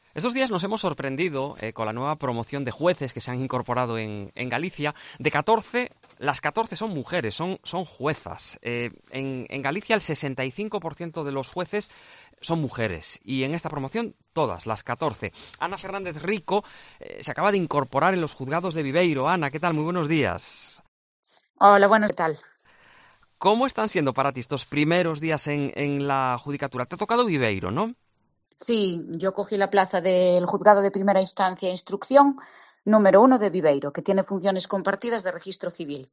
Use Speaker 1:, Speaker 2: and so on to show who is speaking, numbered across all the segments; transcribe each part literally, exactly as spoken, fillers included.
Speaker 1: Estos días nos hemos sorprendido eh, con la nueva promoción de jueces que se han incorporado en, en Galicia. De catorce, las catorce son mujeres, son, son juezas. Eh, en, en Galicia el sesenta y cinco por ciento de los jueces son mujeres y en esta promoción todas, las catorce. Ana Fernández Rico eh, se acaba de incorporar en los juzgados de Viveiro. Ana, ¿qué tal? Muy buenos días.
Speaker 2: Hola, bueno, ¿qué tal?
Speaker 1: ¿Cómo están siendo para ti estos primeros días en, en la judicatura? Te ha tocado Viveiro, ¿no?
Speaker 2: Sí, yo cogí la plaza del Juzgado de Primera Instancia e Instrucción número uno de Viveiro, que tiene funciones compartidas de registro civil.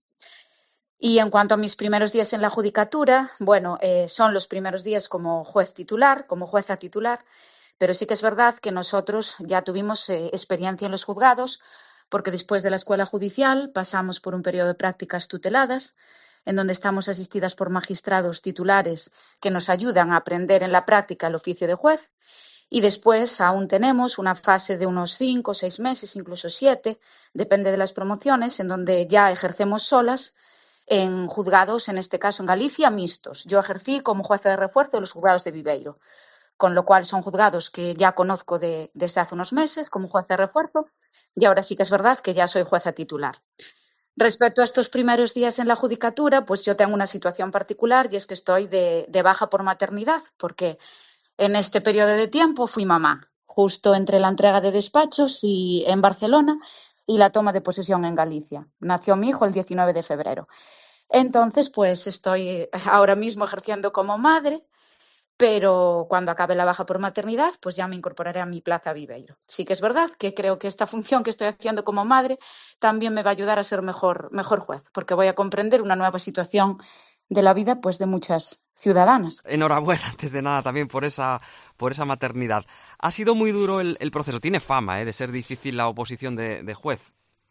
Speaker 2: Y en cuanto a mis primeros días en la judicatura, bueno, eh, son los primeros días como juez titular, como jueza titular, pero sí que es verdad que nosotros ya tuvimos eh, experiencia en los juzgados, porque después de la escuela judicial pasamos por un periodo de prácticas tuteladas, en donde estamos asistidas por magistrados titulares que nos ayudan a aprender en la práctica el oficio de juez. Y después aún tenemos una fase de unos cinco, seis meses, incluso siete, depende de las promociones, en donde ya ejercemos solas en juzgados, en este caso en Galicia, mixtos. Yo ejercí como jueza de refuerzo en los juzgados de Viveiro, con lo cual son juzgados que ya conozco de, desde hace unos meses como jueza de refuerzo y ahora sí que es verdad que ya soy jueza titular. Respecto a estos primeros días en la judicatura, pues yo tengo una situación particular y es que estoy de, de baja por maternidad, porque en este periodo de tiempo fui mamá, justo entre la entrega de despachos y, en Barcelona y la toma de posesión en Galicia. Nació mi hijo el diecinueve de febrero. Entonces, pues estoy ahora mismo ejerciendo como madre, pero cuando acabe la baja por maternidad, pues ya me incorporaré a mi plaza Viveiro. Sí que es verdad que creo que esta función que estoy haciendo como madre también me va a ayudar a ser mejor, mejor juez, porque voy a comprender una nueva situación de la vida pues de muchas ciudadanas.
Speaker 1: Enhorabuena, antes de nada, también por esa, por esa maternidad. Ha sido muy duro el, el proceso. Tiene fama, ¿eh?, de ser difícil la oposición de, de juez.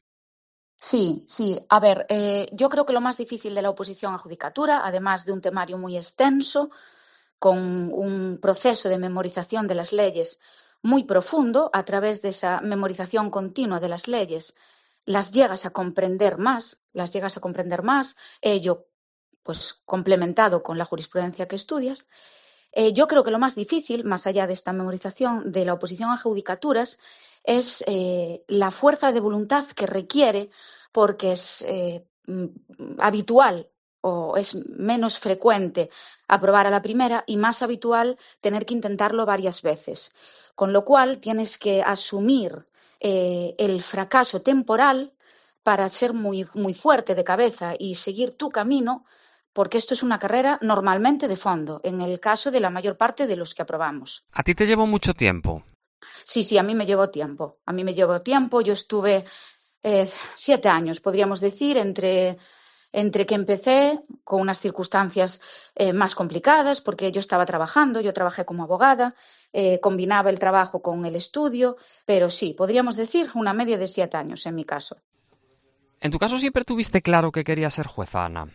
Speaker 2: Sí, sí. A ver, eh, yo creo que lo más difícil de la oposición a judicatura, además de un temario muy extenso, con un proceso de memorización de las leyes muy profundo, a través de esa memorización continua de las leyes, las llegas a comprender más, las llegas a comprender más, ello pues complementado con la jurisprudencia que estudias. Eh, yo creo que lo más difícil, más allá de esta memorización de la oposición a judicaturas, es eh, la fuerza de voluntad que requiere, porque es eh, habitual o es menos frecuente aprobar a la primera y más habitual tener que intentarlo varias veces. Con lo cual tienes que asumir eh, el fracaso temporal para ser muy, muy fuerte de cabeza y seguir tu camino, porque esto es una carrera normalmente de fondo, en el caso de la mayor parte de los que aprobamos.
Speaker 1: ¿A ti te llevó mucho tiempo?
Speaker 2: Sí, sí, a mí me llevó tiempo. A mí me llevó tiempo. Yo estuve eh, siete años, podríamos decir, entre, entre que empecé con unas circunstancias eh, más complicadas, porque yo estaba trabajando, yo trabajé como abogada, eh, combinaba el trabajo con el estudio, pero sí, podríamos decir una media de siete años en mi caso.
Speaker 1: ¿En tu caso siempre tuviste claro que querías ser jueza, Ana?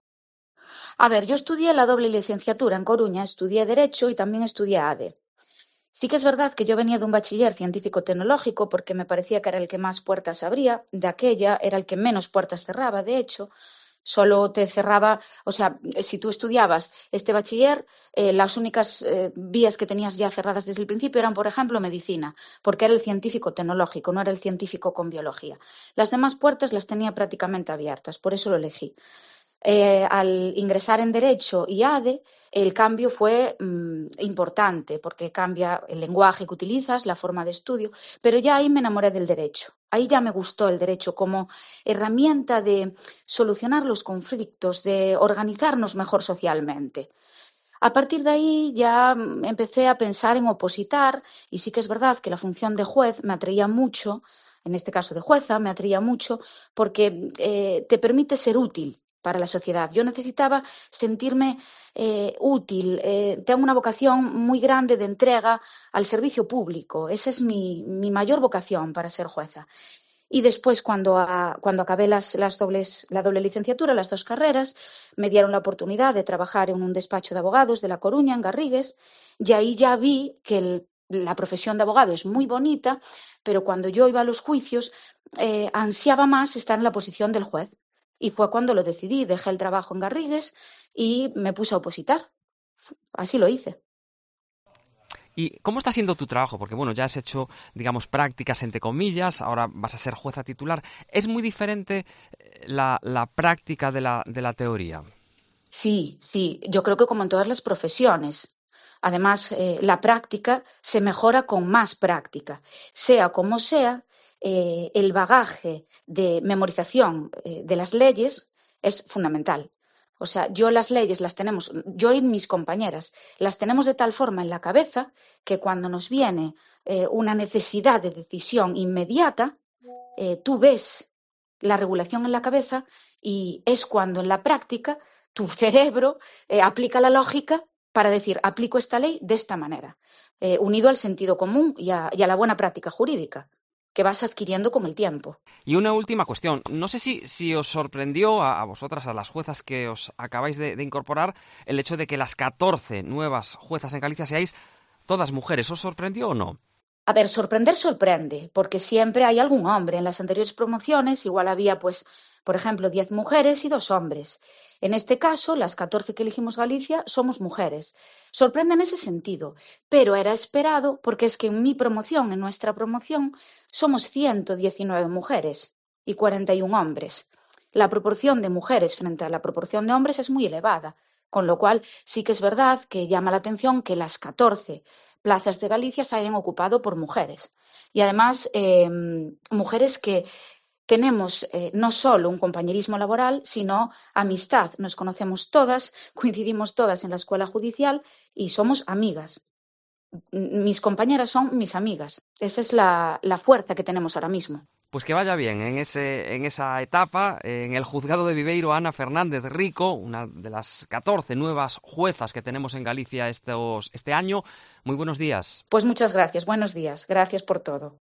Speaker 2: A ver, yo estudié la doble licenciatura en Coruña, estudié Derecho y también estudié A D E. Sí que es verdad que yo venía de un bachiller científico-tecnológico porque me parecía que era el que más puertas abría, de aquella era el que menos puertas cerraba, de hecho, solo te cerraba, o sea, si tú estudiabas este bachiller, eh, las únicas eh, vías que tenías ya cerradas desde el principio eran, por ejemplo, medicina, porque era el científico-tecnológico, no era el científico con biología. Las demás puertas las tenía prácticamente abiertas, por eso lo elegí. Eh, al ingresar en Derecho y A D E, el cambio fue mmm, importante porque cambia el lenguaje que utilizas, la forma de estudio, pero ya ahí me enamoré del Derecho. Ahí ya me gustó el Derecho como herramienta de solucionar los conflictos, de organizarnos mejor socialmente. A partir de ahí ya empecé a pensar en opositar y sí que es verdad que la función de juez me atraía mucho, en este caso de jueza, me atraía mucho porque eh, te permite ser útil para la sociedad. Yo necesitaba sentirme eh, útil, eh, tengo una vocación muy grande de entrega al servicio público, esa es mi, mi mayor vocación para ser jueza. Y después, cuando, a, cuando acabé las, las dobles, la doble licenciatura, las dos carreras, me dieron la oportunidad de trabajar en un despacho de abogados de La Coruña, en Garrigues, y ahí ya vi que el, la profesión de abogado es muy bonita, pero cuando yo iba a los juicios, eh, ansiaba más estar en la posición del juez. Y fue cuando lo decidí, dejé el trabajo en Garrigues y me puse a opositar. Así lo hice.
Speaker 1: ¿Y cómo está siendo tu trabajo? Porque, bueno, ya has hecho, digamos, prácticas entre comillas, ahora vas a ser jueza titular. ¿Es muy diferente la, la práctica de la, de la teoría?
Speaker 2: Sí, sí, yo creo que como en todas las profesiones. Además, eh, la práctica se mejora con más práctica. Sea como sea, eh, el bagaje de memorización eh, de las leyes es fundamental. O sea, yo las leyes las tenemos, yo y mis compañeras, las tenemos de tal forma en la cabeza que cuando nos viene eh, una necesidad de decisión inmediata, eh, tú ves la regulación en la cabeza y es cuando en la práctica tu cerebro eh, aplica la lógica para decir, aplico esta ley de esta manera, eh, unido al sentido común y a, y a la buena práctica jurídica que vas adquiriendo con el tiempo.
Speaker 1: Y una última cuestión. No sé si, si os sorprendió a, a vosotras, a las juezas que os acabáis de, de incorporar, el hecho de que las catorce nuevas juezas en Galicia seáis todas mujeres. ¿Os sorprendió o no?
Speaker 2: A ver, sorprender sorprende, porque siempre hay algún hombre. En las anteriores promociones igual había, pues, por ejemplo, diez mujeres y dos hombres. En este caso, las catorce que elegimos Galicia somos mujeres. Sorprende en ese sentido, pero era esperado porque es que en mi promoción, en nuestra promoción, somos ciento diecinueve mujeres y cuarenta y uno hombres. La proporción de mujeres frente a la proporción de hombres es muy elevada, con lo cual sí que es verdad que llama la atención que las catorce plazas de Galicia se hayan ocupado por mujeres. Y además, eh, mujeres que tenemos eh, no solo un compañerismo laboral, sino amistad. Nos conocemos todas, coincidimos todas en la escuela judicial y somos amigas. Mis compañeras son mis amigas. Esa es la, la fuerza que tenemos ahora mismo.
Speaker 1: Pues que vaya bien en, ese, en esa etapa. En el juzgado de Viveiro, Ana Fernández Rico, una de las catorce nuevas juezas que tenemos en Galicia estos, este año. Muy buenos días.
Speaker 2: Pues muchas gracias. Buenos días. Gracias por todo.